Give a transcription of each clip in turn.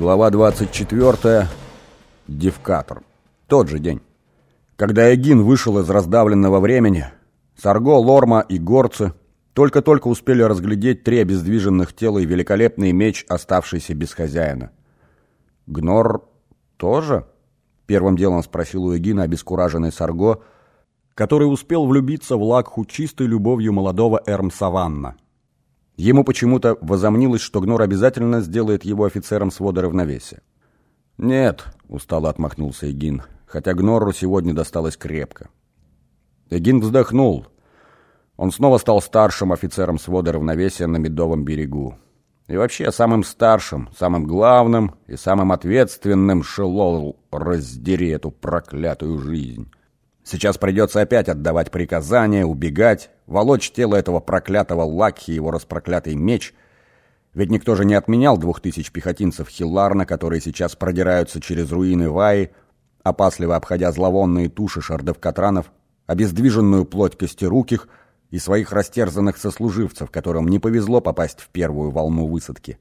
Глава 24. Девкатр. Тот же день. Когда Эгин вышел из раздавленного времени, Сарго, Лорма и горцы только-только успели разглядеть 3 обездвиженных тела и великолепный меч, оставшийся без хозяина. «Гнор тоже?» — первым делом спросил у Эгина обескураженный Сарго, который успел влюбиться в Лакху чистой любовью молодого Эрм-Саванна. Ему почему-то возомнилось, что Гнор обязательно сделает его офицером свода равновесия. «Нет», — устало отмахнулся Эгин, хотя Гнорру сегодня досталось крепко. Эгин вздохнул. Он снова стал старшим офицером свода равновесия на Медовом берегу. И вообще самым старшим, самым главным и самым ответственным. Шелол, раздери эту проклятую жизнь. Сейчас придется опять отдавать приказания, убегать, волочь тело этого проклятого Лакхи и его распроклятый меч. Ведь никто же не отменял 2000 пехотинцев Хилларна, которые сейчас продираются через руины Ваи, опасливо обходя зловонные туши шардевкатранов, обездвиженную плоть костеруких и своих растерзанных сослуживцев, которым не повезло попасть в первую волну высадки.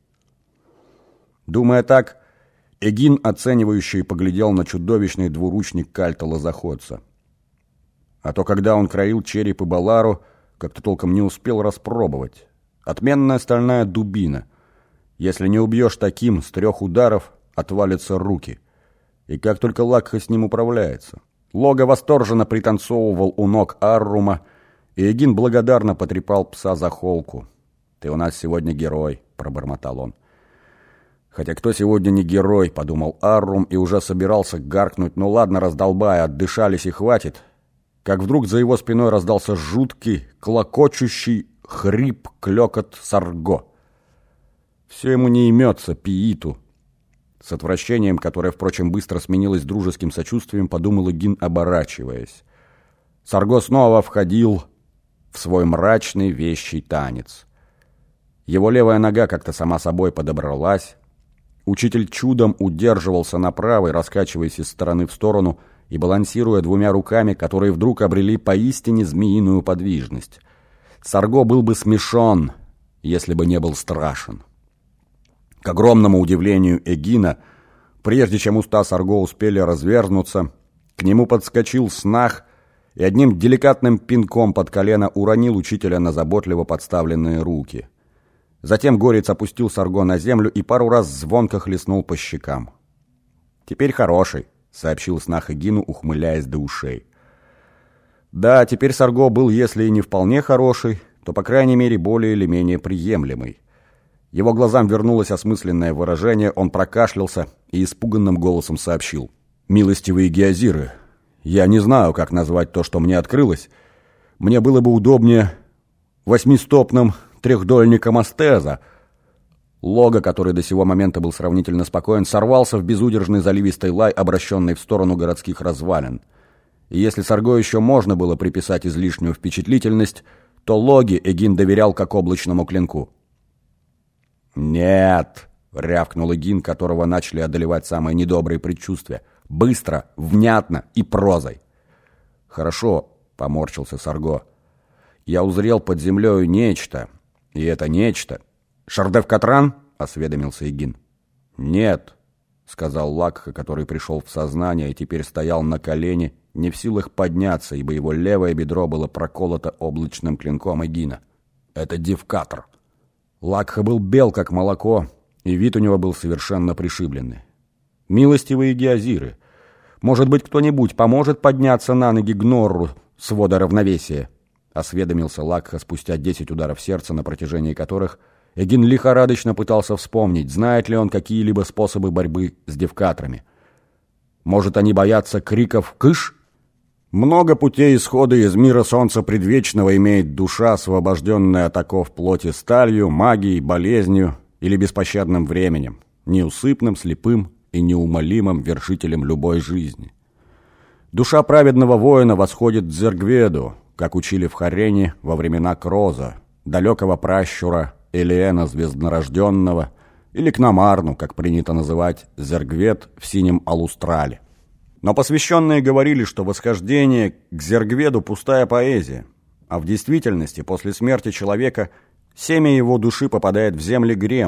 Думая так, Эгин оценивающе поглядел на чудовищный двуручник кальта-лозоходца. А то, когда он кроил череп и Балару, как-то толком не успел распробовать. Отменная стальная дубина. Если не убьешь таким, с 3 ударов отвалятся руки. И как только Лакха с ним управляется. Лога восторженно пританцовывал у ног Аррума, и Эгин благодарно потрепал пса за холку. «Ты у нас сегодня герой», — пробормотал он. «Хотя кто сегодня не герой?» — подумал Аррум и уже собирался гаркнуть. «Ну ладно, раздолбай, отдышались и хватит». Как вдруг за его спиной раздался жуткий, клокочущий хрип-клёкот Сарго. Все ему не имется, Пииту. С отвращением, которое, впрочем, быстро сменилось дружеским сочувствием, подумал Эгин, оборачиваясь. Сарго снова входил в свой мрачный вещий танец. Его левая нога как-то сама собой подобралась. Учитель чудом удерживался на правой, раскачиваясь из стороны в сторону и балансируя 2 руками, которые вдруг обрели поистине змеиную подвижность. Сарго был бы смешон, если бы не был страшен. К огромному удивлению Эгина, прежде чем уста Сарго успели развернуться, к нему подскочил Снах и одним деликатным пинком под колено уронил учителя на заботливо подставленные руки. Затем горец опустил Сарго на землю и пару раз звонко хлестнул по щекам. «Теперь хороший», — сообщил Снах Эгину, ухмыляясь до ушей. Да, теперь Сарго был, если и не вполне хороший, то, по крайней мере, более или менее приемлемый. Его глазам вернулось осмысленное выражение, он прокашлялся и испуганным голосом сообщил. «Милостивые геозиры, я не знаю, как назвать то, что мне открылось. Мне было бы удобнее 8-стопным трехдольником Астеза». Лога, который до сего момента был сравнительно спокоен, сорвался в безудержный заливистый лай, обращенный в сторону городских развалин. И если Сарго еще можно было приписать излишнюю впечатлительность, то Логе Эгин доверял как облачному клинку. «Нет!» — рявкнул Эгин, которого начали одолевать самые недобрые предчувствия. «Быстро, внятно и прозой!» «Хорошо», — поморщился Сарго. «Я узрел под землей нечто, и это нечто...» «Шардевкатран?» — осведомился Эгин. «Нет», — сказал Лакха, который пришел в сознание и теперь стоял на колене, не в силах подняться, ибо его левое бедро было проколото облачным клинком Эгина. «Это Девкатр». Лакха был бел, как молоко, и вид у него был совершенно пришибленный. «Милостивые геозиры, может быть, кто-нибудь поможет подняться на ноги Гнорру свода равновесия?» — осведомился Лакха спустя 10 ударов сердца, на протяжении которых Эгин лихорадочно пытался вспомнить, знает ли он какие-либо способы борьбы с девкатрами. Может, они боятся криков «Кыш»? Много путей исхода из мира солнца предвечного имеет душа, освобожденная от оков плоти сталью, магией, болезнью или беспощадным временем, неусыпным, слепым и неумолимым вершителем любой жизни. Душа праведного воина восходит к Зергведу, как учили в Харене во времена Кроза, далекого пращура Элиэна Звезднорожденного, или к Намарну, как принято называть Зергвед в синем Алустрале. Но посвященные говорили, что восхождение к Зергведу – пустая поэзия, а в действительности после смерти человека семя его души попадает в земли Грем,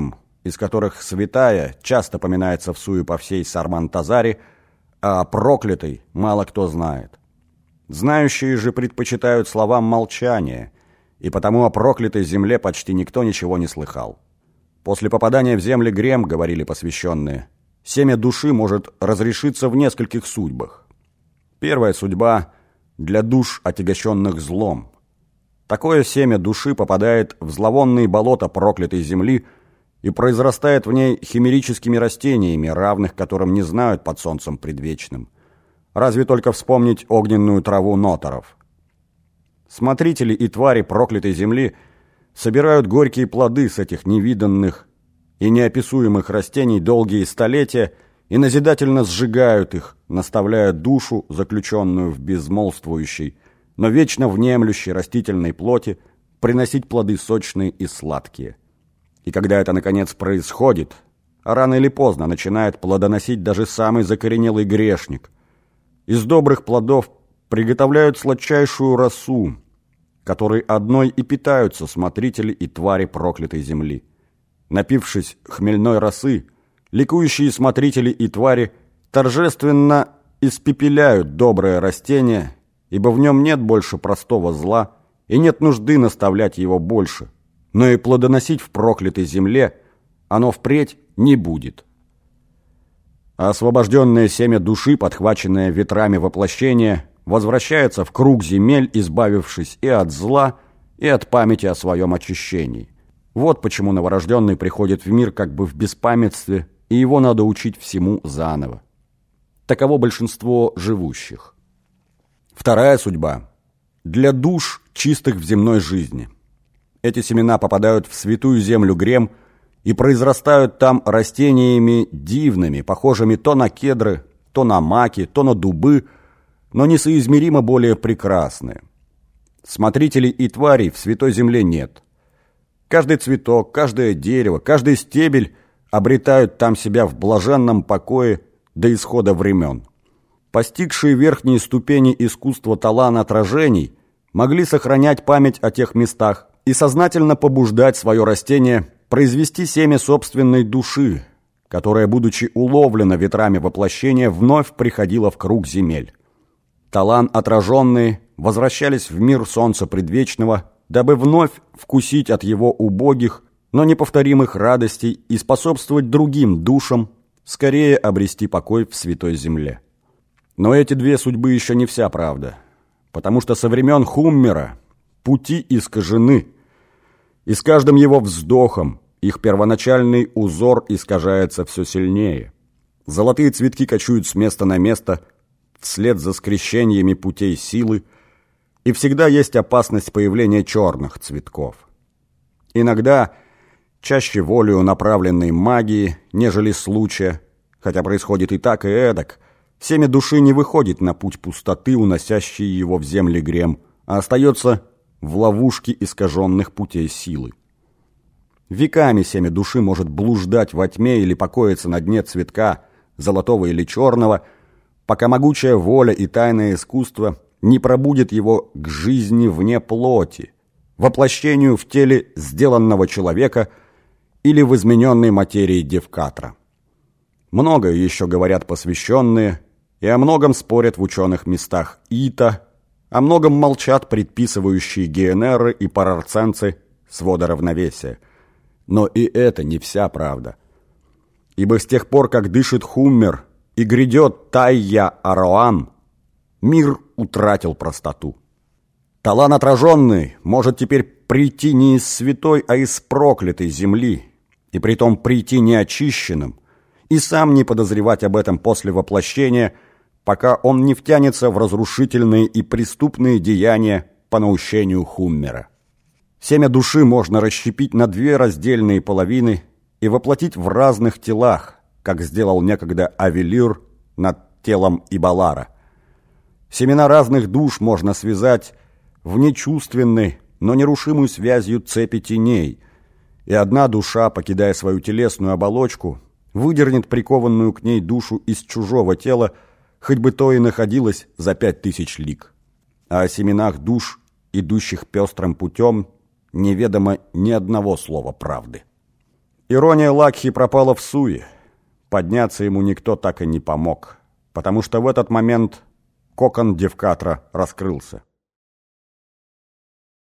из которых святая часто поминается всуе по всей Сармантазаре, а о проклятой мало кто знает. Знающие же предпочитают словам молчания, и потому о проклятой земле почти никто ничего не слыхал. После попадания в земли Грем, говорили посвященные, семя души может разрешиться в нескольких судьбах. Первая судьба – для душ, отягощенных злом. Такое семя души попадает в зловонные болота проклятой земли и произрастает в ней химерическими растениями, равных которым не знают под солнцем предвечным. Разве только вспомнить огненную траву ноторов. Смотрители и твари проклятой земли собирают горькие плоды с этих невиданных и неописуемых растений долгие столетия и назидательно сжигают их, наставляя душу, заключенную в безмолвствующей, но вечно внемлющей растительной плоти, приносить плоды сочные и сладкие. И когда это, наконец, происходит, рано или поздно начинает плодоносить даже самый закоренелый грешник. Из добрых плодов приготовляют сладчайшую росу, которой одной и питаются смотрители и твари проклятой земли. Напившись хмельной росы, ликующие смотрители и твари торжественно испепеляют доброе растение, ибо в нем нет больше простого зла и нет нужды наставлять его больше, но и плодоносить в проклятой земле оно впредь не будет. А освобожденное семя души, подхваченное ветрами воплощения, возвращается в круг земель, избавившись и от зла, и от памяти о своем очищении. Вот почему новорожденный приходит в мир как бы в беспамятстве, и его надо учить всему заново. Таково большинство живущих. Вторая судьба – для душ, чистых в земной жизни. Эти семена попадают в святую землю Грем и произрастают там растениями дивными, похожими то на кедры, то на маки, то на дубы, но несоизмеримо более прекрасные. Смотрителей и тварей в святой земле нет. Каждый цветок, каждое дерево, каждый стебель обретают там себя в блаженном покое до исхода времен. Постигшие верхние ступени искусства талана отражений могли сохранять память о тех местах и сознательно побуждать свое растение произвести семя собственной души, которая, будучи уловлена ветрами воплощения, вновь приходила в круг земель. Талан отраженные возвращались в мир солнца предвечного, дабы вновь вкусить от его убогих, но неповторимых радостей и способствовать другим душам скорее обрести покой в святой земле. Но эти две судьбы еще не вся правда, потому что со времен Хуммера пути искажены, и с каждым его вздохом их первоначальный узор искажается все сильнее. Золотые цветки кочуют с места на место вслед за скрещениями путей силы, и всегда есть опасность появления черных цветков. Иногда, чаще волею направленной магии, нежели случая, хотя происходит и так, и эдак, семя души не выходит на путь пустоты, уносящей его в земли Грем, а остается в ловушке искаженных путей силы. Веками семя души может блуждать во тьме или покоиться на дне цветка, золотого или черного, пока могучая воля и тайное искусство не пробудет его к жизни вне плоти, воплощению в теле сделанного человека или в измененной материи Девкатра. Многое еще говорят посвященные, и о многом спорят в ученых местах Ита, о многом молчат предписывающие геонеры и парарценцы свода равновесия. Но и это не вся правда. Ибо с тех пор, как дышит Хуммер и грядет Тайя Ароан, мир утратил простоту. Талан отраженный может теперь прийти не из святой, а из проклятой земли, и притом прийти неочищенным, и сам не подозревать об этом после воплощения, пока он не втянется в разрушительные и преступные деяния по наущению Хуммера. Семя души можно расщепить на две раздельные половины и воплотить в разных телах, как сделал некогда Авелир над телом Ибалара. Семена разных душ можно связать в нечувственной, но нерушимую связью цепи теней, и одна душа, покидая свою телесную оболочку, выдернет прикованную к ней душу из чужого тела, хоть бы то и находилось за 5000 лиг. А о семенах душ, идущих пестрым путем, неведомо ни одного слова правды. Ирония Лакхи пропала в суе. Подняться ему никто так и не помог, потому что в этот момент кокон Девкатра раскрылся.